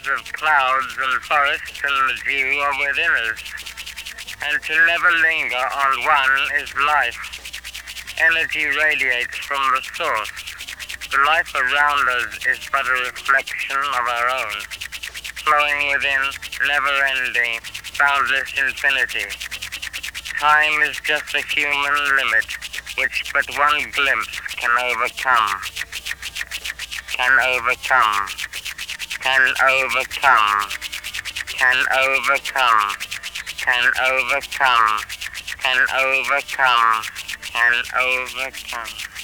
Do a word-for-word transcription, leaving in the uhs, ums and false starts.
of clouds and forests and the dew are within us, and to never linger on one is life. Energy radiates from the source. The life around us is but a reflection of our own, flowing within never-ending, boundless infinity. Time is just a human limit, which but one glimpse can overcome. Can overcome. Can overcome. Can overcome. Can overcome. Can overcome. Can overcome.